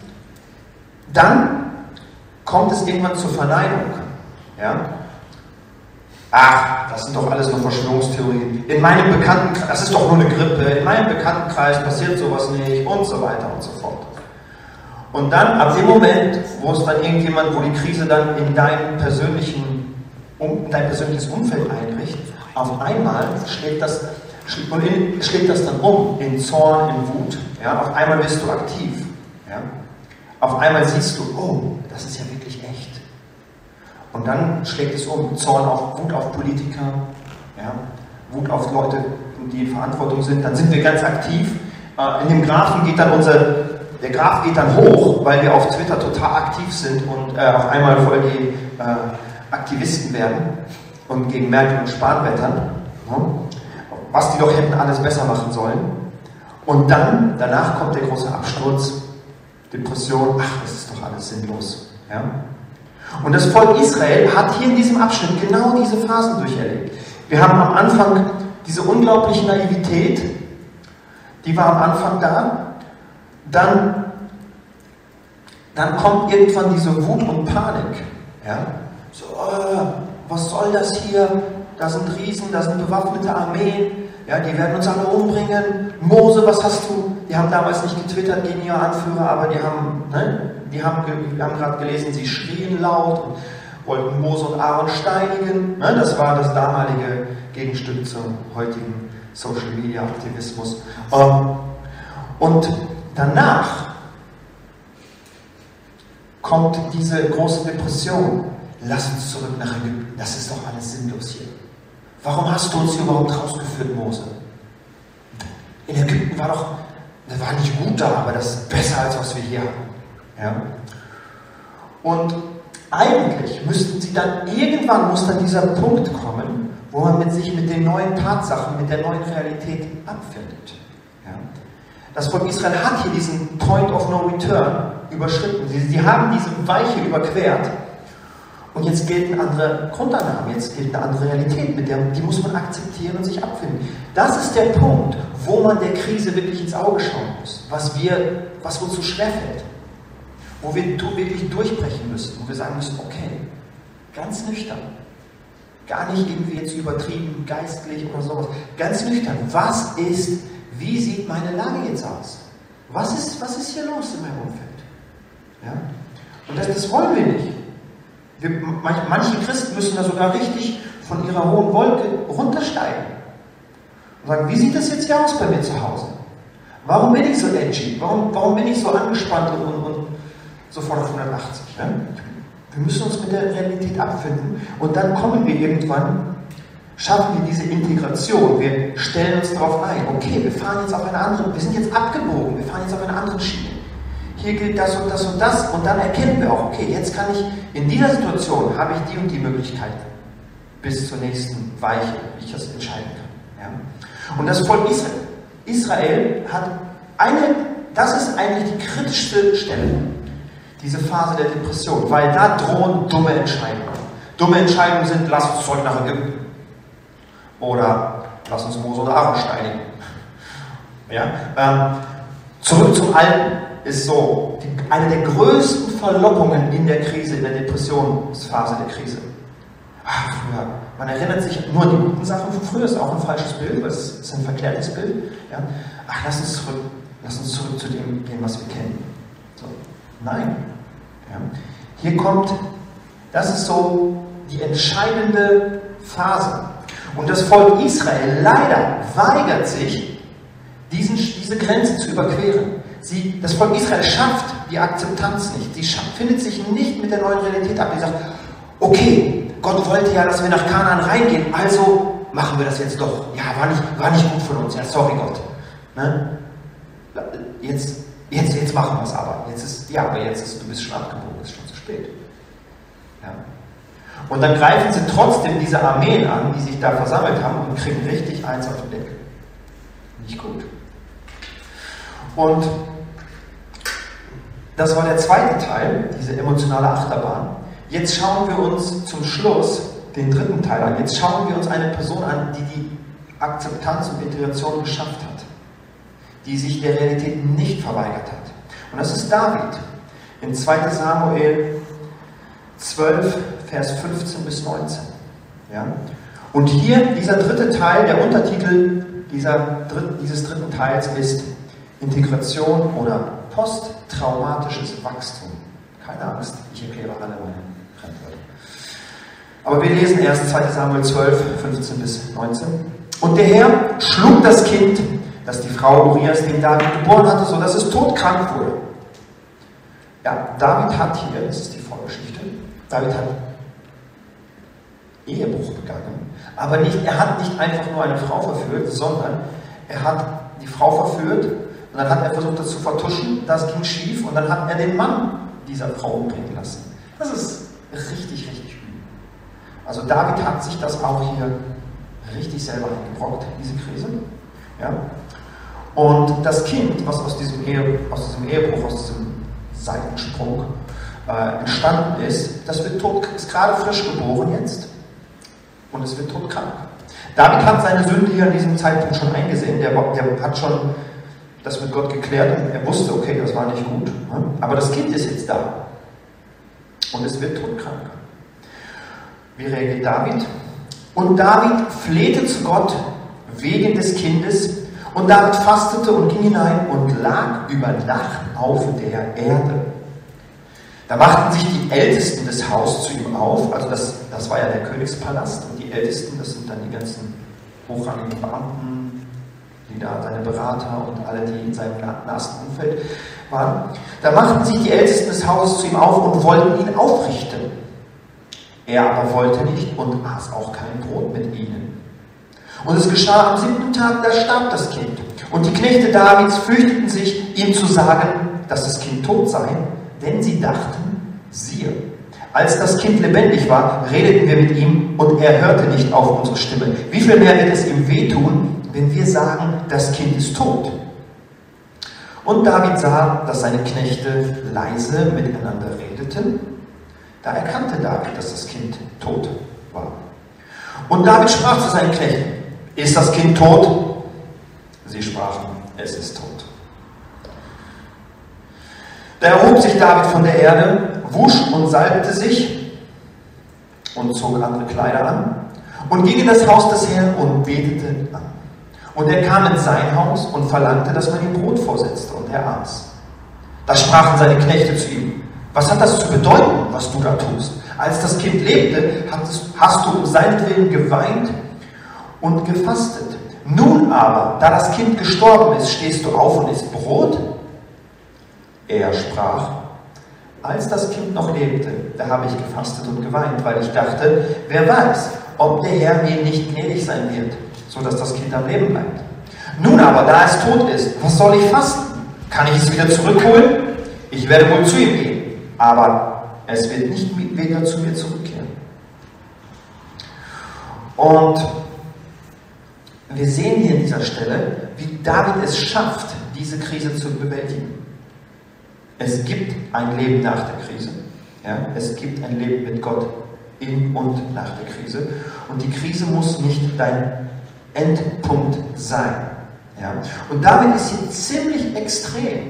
dann kommt es irgendwann zur Verneinung. Ja? Ach, das sind doch alles nur Verschwörungstheorien. In meinem Bekanntenkreis, das ist doch nur eine Grippe, in meinem Bekanntenkreis passiert sowas nicht und so weiter und so fort. Und dann, ab dem Moment, wo es dann irgendjemand, wo die Krise dann in deinen persönlichen um dein persönliches Umfeld einbricht, auf einmal schlägt das, schlägt das dann um in Zorn, in Wut. Ja? Auf einmal bist du aktiv. Ja? Auf einmal siehst du, oh, das ist ja wirklich echt. Und dann schlägt es um, Zorn auf Wut auf Politiker, ja? Wut auf Leute, die in Verantwortung sind. Dann sind wir ganz aktiv. In dem Graphen geht dann unser, der Graph geht dann hoch, weil wir auf Twitter total aktiv sind und äh, auf einmal voll die äh, Aktivisten werden und gegen Merkel und Spahn wettern, was die doch hätten alles besser machen sollen. Und dann, danach kommt der große Absturz, Depression, ach, das ist doch alles sinnlos. Ja? Und das Volk Israel hat hier in diesem Abschnitt genau diese Phasen durcherlebt. Wir haben am Anfang diese unglaubliche Naivität, die war am Anfang da. Dann, dann kommt irgendwann diese Wut und Panik. Ja? So, äh, was soll das hier? Da sind Riesen, da sind bewaffnete Armeen, ja, die werden uns alle umbringen. Mose, was hast du? Die haben damals nicht getwittert gegen ihre Anführer, aber die haben, ne, die haben, wir haben gerade gelesen, sie schrien laut und wollten Mose und Aaron steinigen. Ne, das war das damalige Gegenstück zum heutigen Social Media Aktivismus. Ähm, und danach kommt diese große Depression. Lass uns zurück nach Ägypten. Das ist doch alles sinnlos hier. Warum hast du uns hier überhaupt rausgeführt, Mose? In Ägypten war doch, das war nicht gut da, aber das ist besser, als was wir hier haben. Ja? Und eigentlich müssten sie dann, irgendwann muss dann dieser Punkt kommen, wo man mit sich mit den neuen Tatsachen, mit der neuen Realität abfindet. Ja? Das Volk Israel hat hier diesen Point of No Return überschritten. Sie, sie haben diese Weiche überquert. Und jetzt gelten andere Grundannahmen, jetzt gilt eine andere Realität, mit der, die muss man akzeptieren und sich abfinden. Das ist der Punkt, wo man der Krise wirklich ins Auge schauen muss, was, wir, was uns so schwerfällt, wo wir wirklich durchbrechen müssen, wo wir sagen müssen, okay, ganz nüchtern, gar nicht irgendwie jetzt übertrieben, geistlich oder sowas, ganz nüchtern, was ist, wie sieht meine Lage jetzt aus? Was ist, was ist hier los in meinem Umfeld? Ja? Und das, das wollen wir nicht. Wir, manche Christen müssen da sogar richtig von ihrer hohen Wolke runtersteigen und sagen, wie sieht das jetzt hier aus bei mir zu Hause? Warum bin ich so edgy? Warum, warum bin ich so angespannt und, und, und sofort auf hundertachtzig? Ja? Wir müssen uns mit der Realität abfinden und dann kommen wir irgendwann, schaffen wir diese Integration, wir stellen uns darauf ein, okay, wir fahren jetzt auf eine andere, wir sind jetzt abgebogen, wir fahren jetzt auf eine andere Schiene. Hier gilt das und das und das und dann erkennen wir auch, okay, jetzt kann ich, in dieser Situation habe ich die und die Möglichkeit bis zur nächsten Weiche, wie ich das entscheiden kann. Ja? Und das Volk Israel, Israel hat eine, das ist eigentlich die kritischste Stelle, diese Phase der Depression, weil da drohen dumme Entscheidungen. Dumme Entscheidungen sind, lass uns zurück nach Ägypten. Oder lass uns Mose und Aaron steinigen. Ja? Ähm, zurück zum Alten ist so, die, eine der größten Verlockungen in der Krise, in der Depressionsphase der Krise. Ach, früher, man erinnert sich nur an die guten Sachen von früher, ist auch ein falsches Bild, weil es ist ein verklärtes Bild. Ja? Ach, lass uns zurück, lass uns zurück zu dem gehen, was wir kennen. So. Nein. Ja? Hier kommt, das ist so die entscheidende Phase. Und das Volk Israel leider weigert sich, diesen, diese Grenze zu überqueren. Sie, das Volk Israel schafft die Akzeptanz nicht. Sie schafft, findet sich nicht mit der neuen Realität ab. Sie sagt, okay, Gott wollte ja, dass wir nach Kanaan reingehen, also machen wir das jetzt doch. Ja, war nicht, war nicht gut von uns. Ja, sorry Gott. Ne? Jetzt, jetzt, jetzt machen wir es aber. Jetzt ist, ja, aber jetzt ist, du bist schon abgebogen, es ist schon zu spät. Ja. Und dann greifen sie trotzdem diese Armeen an, die sich da versammelt haben und kriegen richtig eins auf den Deckel. Nicht gut. Und das war der zweite Teil, diese emotionale Achterbahn. Jetzt schauen wir uns zum Schluss den dritten Teil an. Jetzt schauen wir uns eine Person an, die die Akzeptanz und Integration geschafft hat, die sich der Realität nicht verweigert hat. Und das ist David. In zweiter Samuel zwölf, Vers fünfzehn bis neunzehn. Ja? Und hier, dieser dritte Teil, der Untertitel dieser, dieses dritten Teils ist Integration oder posttraumatisches Wachstum. Keine Angst, ich erkläre alle meine Fremdwörter. Aber wir lesen erst zweiter Samuel zwölf, fünfzehn bis neunzehn. Und der Herr schlug das Kind, das die Frau Urias, den David geboren hatte, sodass es todkrank wurde. Ja, David hat hier, das ist die Vorgeschichte, David hat Ehebruch begangen, aber nicht, er hat nicht einfach nur eine Frau verführt, sondern er hat die Frau verführt und dann hat er versucht, das zu vertuschen, das ging schief und dann hat er den Mann dieser Frau umbringen lassen. Das ist richtig, richtig übel. Also David hat sich das auch hier richtig selber eingebrockt, diese Krise. Ja? Und das Kind, was aus diesem, Ehe, aus diesem Ehebruch, aus diesem Seitensprung äh, entstanden ist, das wird tot, ist gerade frisch geboren jetzt und es wird todkrank. David hat seine Sünde hier an diesem Zeitpunkt schon eingesehen, der, der hat schon das mit Gott geklärt und er wusste, okay, das war nicht gut. Ne? Aber das Kind ist jetzt da und es wird todkrank. Wie reagiert David? Und David flehte zu Gott wegen des Kindes und David fastete und ging hinein und lag über Nacht auf der Erde. Da machten sich die Ältesten des Hauses zu ihm auf, also das, das war ja der Königspalast und die Ältesten, das sind dann die ganzen hochrangigen Beamten, die da seine Berater und alle, die in seinem nahesten Umfeld waren. Da machten sich die Ältesten des Hauses zu ihm auf und wollten ihn aufrichten. Er aber wollte nicht und aß auch kein Brot mit ihnen. Und es geschah am siebten Tag, da starb das Kind. Und die Knechte Davids fürchteten sich, ihm zu sagen, dass das Kind tot sei, denn sie dachten, siehe, als das Kind lebendig war, redeten wir mit ihm und er hörte nicht auf unsere Stimme. Wie viel mehr wird es ihm wehtun, wenn wir sagen, das Kind ist tot? Und David sah, dass seine Knechte leise miteinander redeten. Da erkannte David, dass das Kind tot war. Und David sprach zu seinen Knechten, ist das Kind tot? Sie sprachen, es ist tot. Da erhob sich David von der Erde, wusch und salbte sich und zog andere Kleider an und ging in das Haus des Herrn und betete an. Und er kam in sein Haus und verlangte, dass man ihm Brot vorsetzte und er aß. Da sprachen seine Knechte zu ihm, was hat das zu bedeuten, was du da tust? Als das Kind lebte, hast du um seinetwillen geweint und gefastet. Nun aber, da das Kind gestorben ist, stehst du auf und isst Brot? Er sprach, als das Kind noch lebte, da habe ich gefastet und geweint, weil ich dachte, wer weiß, ob der Herr mir nicht gnädig sein wird, so dass das Kind am Leben bleibt. Nun aber, da es tot ist, was soll ich fasten? Kann ich es wieder zurückholen? Ich werde wohl zu ihm gehen, aber es wird nicht wieder zu mir zurückkehren. Und wir sehen hier an dieser Stelle, wie David es schafft, diese Krise zu bewältigen. Es gibt ein Leben nach der Krise. Ja? Es gibt ein Leben mit Gott in und nach der Krise. Und die Krise muss nicht dein Endpunkt sein. Ja? Und David ist hier ziemlich extrem.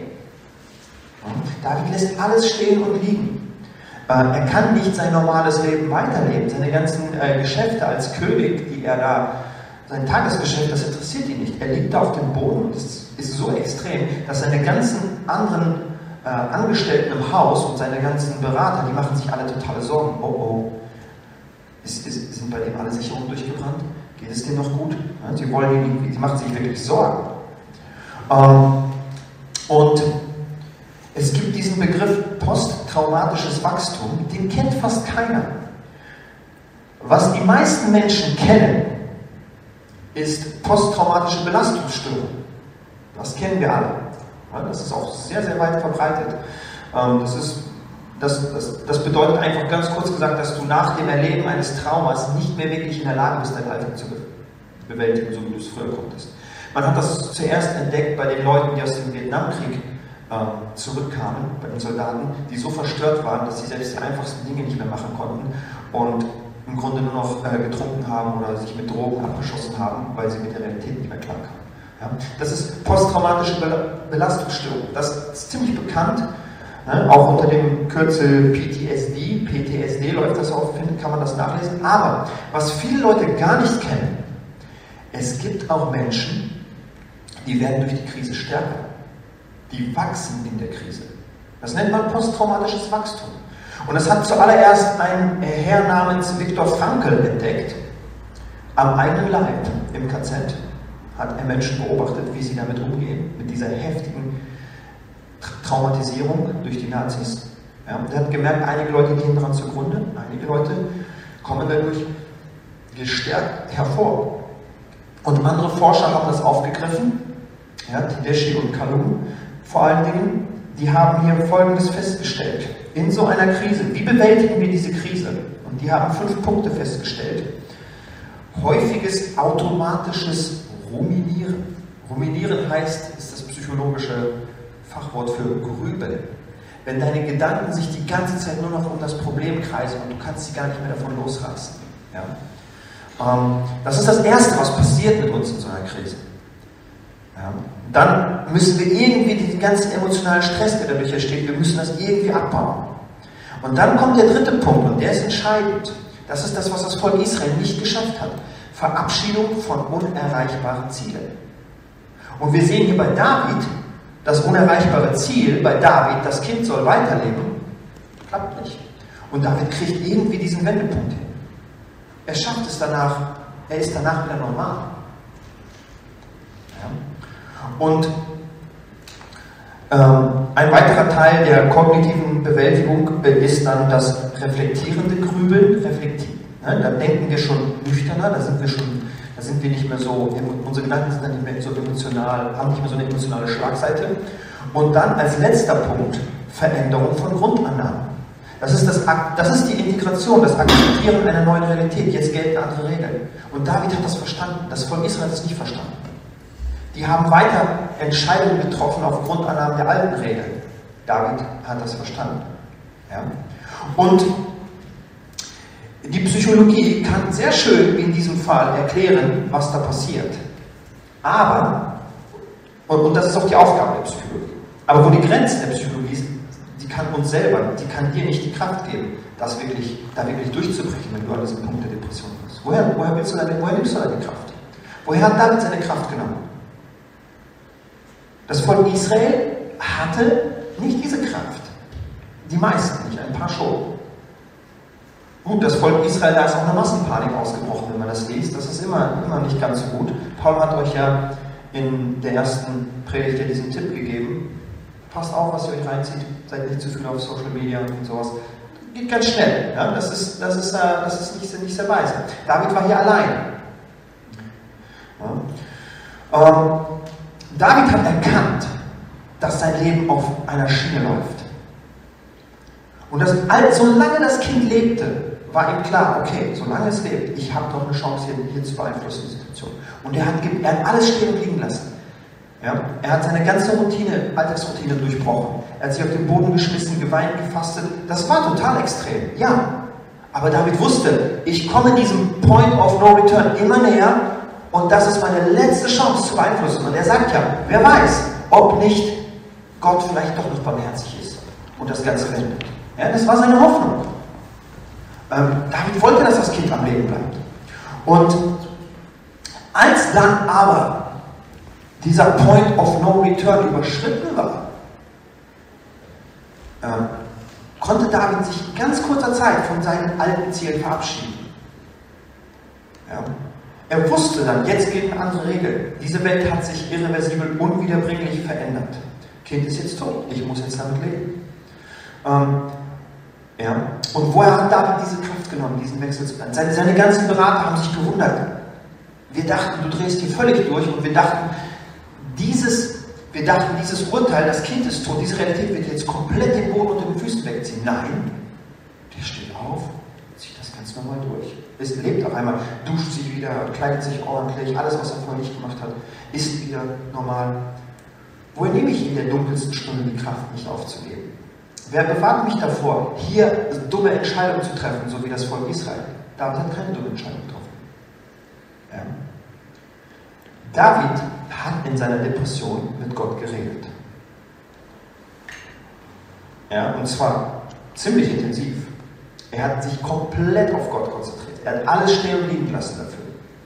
David lässt alles stehen und liegen. Er kann nicht sein normales Leben weiterleben. Seine ganzen Geschäfte als König, die er da, sein Tagesgeschäft, das interessiert ihn nicht. Er liegt da auf dem Boden und es ist so extrem, dass seine ganzen anderen äh, Angestellten im Haus und seine ganzen Berater, die machen sich alle totale Sorgen. Oh oh, ist, ist, sind bei dem alle Sicherungen durchgebrannt? Geht es denen noch gut? Ja, sie, wollen, sie machen sich wirklich Sorgen. Ähm, und es gibt diesen Begriff posttraumatisches Wachstum, den kennt fast keiner. Was die meisten Menschen kennen, ist posttraumatische Belastungsstörung. Das kennen wir alle. Das ist auch sehr, sehr weit verbreitet. Das, ist, das, das, das bedeutet einfach ganz kurz gesagt, dass du nach dem Erleben eines Traumas nicht mehr wirklich in der Lage bist, deinen Alltag zu bewältigen, so wie du es früher konntest. Man hat das zuerst entdeckt bei den Leuten, die aus dem Vietnamkrieg zurückkamen, bei den Soldaten, die so verstört waren, dass sie selbst die einfachsten Dinge nicht mehr machen konnten und im Grunde nur noch äh, getrunken haben oder sich mit Drogen abgeschossen haben, weil sie mit der Realität nicht mehr klarkamen. Ja? Das ist posttraumatische Be Belastungsstörung. Das ist ziemlich bekannt, ne? Auch unter dem Kürzel P T S D, P T S D läuft das auf, findet, kann man das nachlesen. Aber was viele Leute gar nicht kennen, es gibt auch Menschen, die werden durch die Krise stärker. Die wachsen in der Krise. Das nennt man posttraumatisches Wachstum. Und das hat zuallererst ein Herr namens Viktor Frankl entdeckt. Am eigenen Leib im K Z hat er Menschen beobachtet, wie sie damit umgehen, mit dieser heftigen Traumatisierung durch die Nazis. Ja, und er hat gemerkt, einige Leute gehen daran zugrunde, einige Leute kommen dadurch gestärkt hervor. Und andere Forscher haben das aufgegriffen, ja, Tedeschi und Kalum, vor allen Dingen, die haben hier Folgendes festgestellt. In so einer Krise, wie bewältigen wir diese Krise? Und die haben fünf Punkte festgestellt. Häufiges automatisches Ruminieren. Ruminieren heißt, ist das psychologische Fachwort für Grübeln. Wenn deine Gedanken sich die ganze Zeit nur noch um das Problem kreisen und du kannst sie gar nicht mehr davon losreißen. Ja? Ähm, das ist das Erste, was passiert mit uns in so einer Krise. Ja. Dann müssen wir irgendwie den ganzen emotionalen Stress, der dadurch entsteht, wir müssen das irgendwie abbauen. Und dann kommt der dritte Punkt und der ist entscheidend. Das ist das, was das Volk Israel nicht geschafft hat. Verabschiedung von unerreichbaren Zielen. Und wir sehen hier bei David, das unerreichbare Ziel, bei David, das Kind soll weiterleben, klappt nicht. Und David kriegt irgendwie diesen Wendepunkt hin. Er schafft es danach, er ist danach wieder normal. Ja. Und ähm, ein weiterer Teil der kognitiven Bewältigung ist dann das reflektierende Grübeln. Reflektieren. Ne? Da denken wir schon nüchterner, da sind wir schon, da sind wir nicht mehr so, unsere Gedanken sind dann nicht mehr so emotional, haben nicht mehr so eine emotionale Schlagseite. Und dann als letzter Punkt Veränderung von Grundannahmen. Das ist, das, das ist die Integration, das Akzeptieren einer neuen Realität. Jetzt gelten andere Regeln. Und David hat das verstanden. Das Volk Israel hat es nicht verstanden. Die haben weiter Entscheidungen getroffen auf Grundannahmen der alten Regeln. David hat das verstanden. Ja? Und die Psychologie kann sehr schön in diesem Fall erklären, was da passiert. Aber, und, und das ist auch die Aufgabe der Psychologie, aber wo die Grenzen der Psychologie sind, die kann uns selber, die kann dir nicht die Kraft geben, das wirklich, da wirklich durchzubrechen, wenn du an diesem Punkt der Depression bist. Woher, woher, willst du deine, woher nimmst du deine Kraft? Woher hat David seine Kraft genommen? Das Volk Israel hatte nicht diese Kraft. Die meisten nicht, ein paar schon. Gut, das Volk Israel, da ist auch eine Massenpanik ausgebrochen, wenn man das liest. Das ist immer, immer nicht ganz so gut. Paul hat euch ja in der ersten Predigt ja diesen Tipp gegeben. Passt auf, was ihr euch reinzieht. Seid nicht zu viel auf Social Media und sowas. Geht ganz schnell. Ja? Das ist, das ist, das ist nicht, nicht sehr weise. David war hier allein. Ja. Ähm, David hat erkannt, dass sein Leben auf einer Schiene läuft. Und das, solange das Kind lebte, war ihm klar, okay, solange es lebt, ich habe doch eine Chance, hier, hier zu beeinflussen, die Situation. Und er hat, er hat alles stehen und liegen lassen. Ja? Er hat seine ganze Routine, Alltagsroutine durchbrochen. Er hat sich auf den Boden geschmissen, geweint, gefastet. Das war total extrem, ja. Aber David wusste, ich komme diesem Point of No Return immer näher Und das ist meine letzte Chance zu beeinflussen. Und er sagt ja, wer weiß, ob nicht Gott vielleicht doch noch barmherzig ist und das Ganze wendet. Ja, das war seine Hoffnung. Ähm, David wollte, dass das Kind am Leben bleibt. Und als dann aber dieser Point of No Return überschritten war, ähm, konnte David sich in ganz kurzer Zeit von seinen alten Zielen verabschieden. Ja. Er wusste dann, jetzt gilt eine andere Regel. Diese Welt hat sich irreversibel, unwiederbringlich verändert. Kind ist jetzt tot, ich muss jetzt damit leben. Ähm, ja. Und woher hat David diese Kraft genommen, diesen Wechsel zu planen? Seine, seine ganzen Berater haben sich gewundert. Wir dachten, du drehst hier völlig durch, und wir dachten, dieses, wir dachten, dieses Urteil, das Kind ist tot, diese Realität wird jetzt komplett den Boden unter den Füßen wegziehen. Nein, der steht auf, zieht das ganz normal durch. Es lebt auf einmal, duscht sich wieder, kleidet sich ordentlich, alles, was er vorher nicht gemacht hat, ist wieder normal. Woher nehme ich in der dunkelsten Stunde die Kraft, nicht aufzugeben? Wer bewahrt mich davor, hier dumme Entscheidungen zu treffen, so wie das Volk Israel? David hat keine dumme Entscheidung getroffen. Ja. David hat in seiner Depression mit Gott geredet. Ja, und zwar ziemlich intensiv. Er hat sich komplett auf Gott konzentriert. Er hat alles stehen und liegen lassen dafür.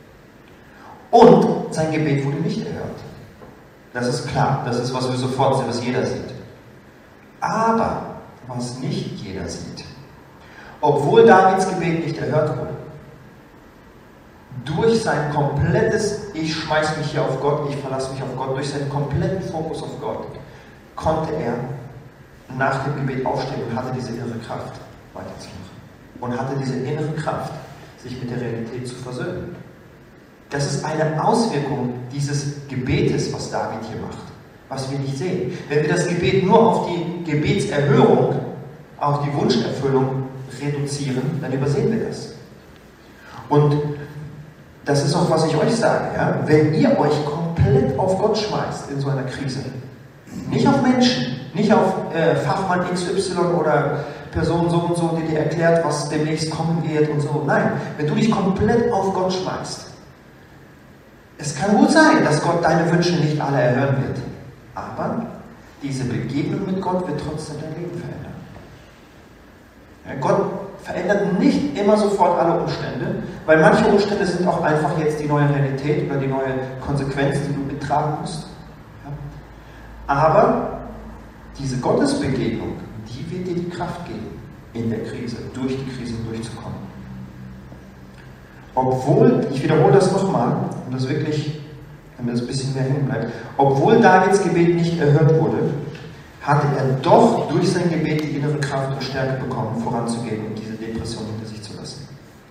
Und sein Gebet wurde nicht erhört. Das ist klar. Das ist, was wir sofort sehen, was jeder sieht. Aber was nicht jeder sieht, obwohl Davids Gebet nicht erhört wurde, durch sein komplettes, ich schmeiß mich hier auf Gott, ich verlasse mich auf Gott, durch seinen kompletten Fokus auf Gott, konnte er nach dem Gebet aufstehen und hatte diese innere Kraft, weiterzumachen. Und hatte diese innere Kraft, sich mit der Realität zu versöhnen. Das ist eine Auswirkung dieses Gebetes, was David hier macht, was wir nicht sehen. Wenn wir das Gebet nur auf die Gebetserhörung, auf die Wunscherfüllung reduzieren, dann übersehen wir das. Und das ist auch, was ich euch sage. Ja? Wenn ihr euch komplett auf Gott schmeißt in so einer Krise, nicht auf Menschen, nicht auf äh, Fachmann X Y oder Person so und so, die dir erklärt, was demnächst kommen wird und so. Nein, wenn du dich komplett auf Gott schmeißt, es kann gut sein, dass Gott deine Wünsche nicht alle erhören wird. Aber diese Begegnung mit Gott wird trotzdem dein Leben verändern. Ja, Gott verändert nicht immer sofort alle Umstände, weil manche Umstände sind auch einfach jetzt die neue Realität oder die neue Konsequenz, die du mittragen musst. Ja. Aber diese Gottesbegegnung, die wird dir die Kraft geben, in der Krise, durch die Krise durchzukommen. Obwohl, ich wiederhole das nochmal, und das wirklich, damit es ein bisschen mehr hängen bleibt, obwohl Davids Gebet nicht erhört wurde, hatte er doch durch sein Gebet die innere Kraft und Stärke bekommen, voranzugehen und diese Depression hinter sich zu lassen.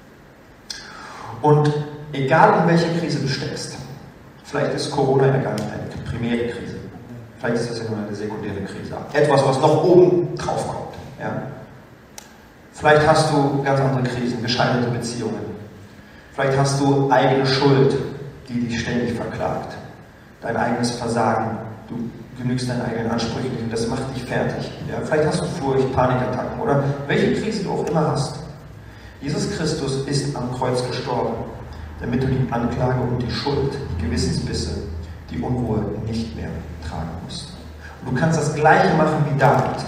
Und egal in welcher Krise du steckst, vielleicht ist Corona ja gar nicht eine primäre Krise, vielleicht ist das ja nur eine sekundäre Krise, etwas, was noch oben drauf kommt. Ja? Vielleicht hast du ganz andere Krisen, gescheiterte Beziehungen, vielleicht hast du eigene Schuld, die dich ständig verklagt, dein eigenes Versagen, du genügst deinen eigenen Ansprüchen nicht und das macht dich fertig. Ja? Vielleicht hast du Furcht, Panikattacken oder welche Krise du auch immer hast. Jesus Christus ist am Kreuz gestorben, damit du die Anklage und die Schuld, die Gewissensbisse, die Unruhe nicht mehr tragen musst. Und du kannst das Gleiche machen wie David.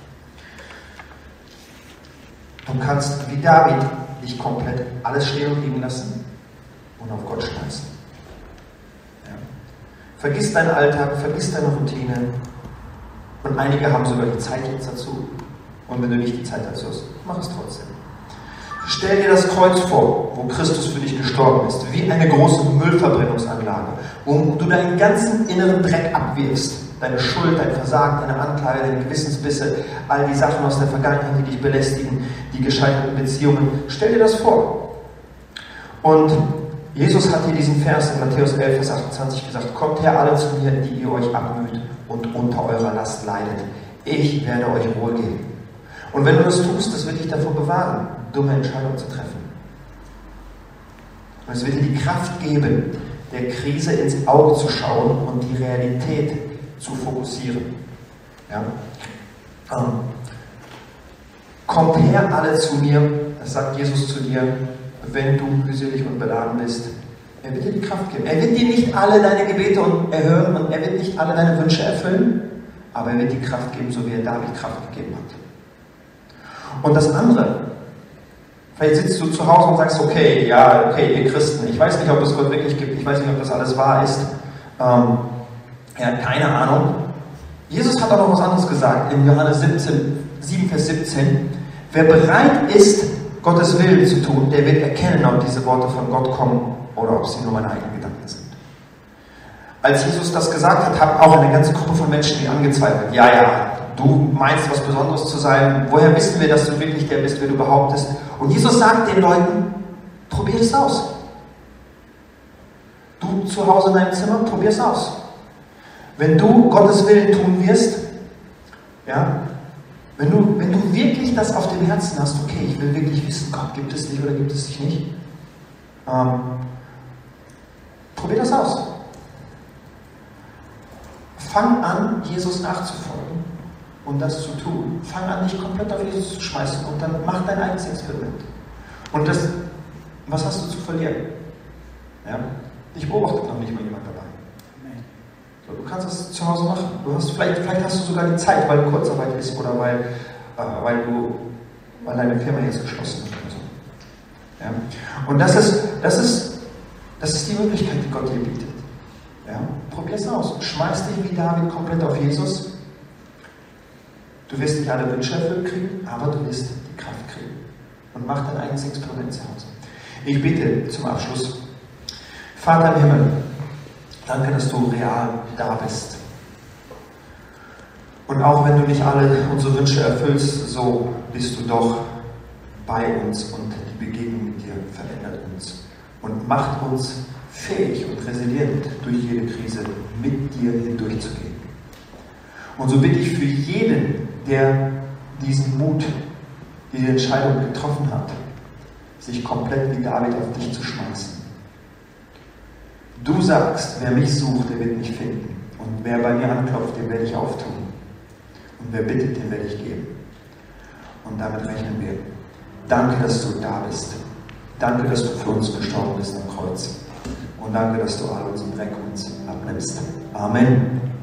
Du kannst wie David dich komplett alles stehen und liegen lassen und auf Gott schmeißen. Ja. Vergiss deinen Alltag, vergiss deine Routine. Und einige haben sogar die Zeit jetzt dazu. Und wenn du nicht die Zeit dazu hast, mach es trotzdem. Stell dir das Kreuz vor, wo Christus für dich gestorben ist, wie eine große Müllverbrennungsanlage, wo du deinen ganzen inneren Dreck abwirfst. Deine Schuld, dein Versagen, deine Anklage, deine Gewissensbisse, all die Sachen aus der Vergangenheit, die dich belästigen, die gescheiterten Beziehungen. Stell dir das vor. Und Jesus hat hier diesen Vers in Matthäus elf, Vers achtundzwanzig gesagt: Kommt her alle zu mir, die ihr euch abmüht und unter eurer Last leidet. Ich werde euch Ruhe geben. Und wenn du das tust, das wird dich davor bewahren, dumme Entscheidungen zu treffen. Und es wird dir die Kraft geben, der Krise ins Auge zu schauen und die Realität zu fokussieren. Ja? Ähm, Kommt her alle zu mir, das sagt Jesus zu dir, wenn du mühselig und beladen bist. Er wird dir die Kraft geben. Er wird dir nicht alle deine Gebete erhören und er wird nicht alle deine Wünsche erfüllen, aber er wird die Kraft geben, so wie er David Kraft gegeben hat. Und das andere, vielleicht sitzt du zu Hause und sagst, okay, ja, okay, ihr Christen, ich weiß nicht, ob es Gott wirklich gibt, ich weiß nicht, ob das alles wahr ist. Ähm, ja, keine Ahnung. Jesus hat auch noch was anderes gesagt, in Johannes siebzehn, sieben, Vers siebzehn. Wer bereit ist, Gottes Willen zu tun, der wird erkennen, ob diese Worte von Gott kommen oder ob sie nur meine eigenen Gedanken sind. Als Jesus das gesagt hat, hat auch eine ganze Gruppe von Menschen die angezweifelt. Ja, ja, du meinst, was Besonderes zu sein. Woher wissen wir, dass du wirklich der bist, wer du behauptest? Und Jesus sagt den Leuten, probier es aus. Du zu Hause in deinem Zimmer, probier es aus. Wenn du Gottes Willen tun wirst, ja, wenn du, wenn du wirklich das auf dem Herzen hast, okay, ich will wirklich wissen, Gott gibt es dich oder gibt es dich nicht, ähm, probier das aus. Fang an, Jesus nachzufolgen und das zu tun. Fang an, nicht komplett auf Jesus zu schmeißen und dann mach dein eigenes Experiment. Und das, was hast du zu verlieren? Ja? Ich beobachte noch nicht mal jemand dabei. So, du kannst es zu Hause machen. Du hast, vielleicht, vielleicht hast du sogar die Zeit, weil Kurzarbeit ist oder weil, äh, weil, du, weil deine Firma jetzt geschlossen ist oder so. Ja? Und das ist, das, ist, das ist die Möglichkeit, die Gott dir bietet. Ja? Probier es aus. Schmeiß dich wie David komplett auf Jesus. Du wirst nicht alle Wünsche erfüllt kriegen, aber du wirst die Kraft kriegen. Und mach dein eigenes Experiment zu Hause. Ich bete zum Abschluss. Vater im Himmel, danke, dass du real da bist. Und auch wenn du nicht alle unsere Wünsche erfüllst, so bist du doch bei uns und die Begegnung mit dir verändert uns und macht uns fähig und resilient, durch jede Krise mit dir hindurchzugehen. Und so bitte ich für jeden, der diesen Mut, diese Entscheidung getroffen hat, sich komplett wie David auf dich zu schmeißen. Du sagst, wer mich sucht, der wird mich finden. Und wer bei mir anklopft, dem werde ich auftun. Und wer bittet, dem werde ich geben. Und damit rechnen wir. Danke, dass du da bist. Danke, dass du für uns gestorben bist am Kreuz. Und danke, dass du all unseren Dreck uns abnimmst. Amen.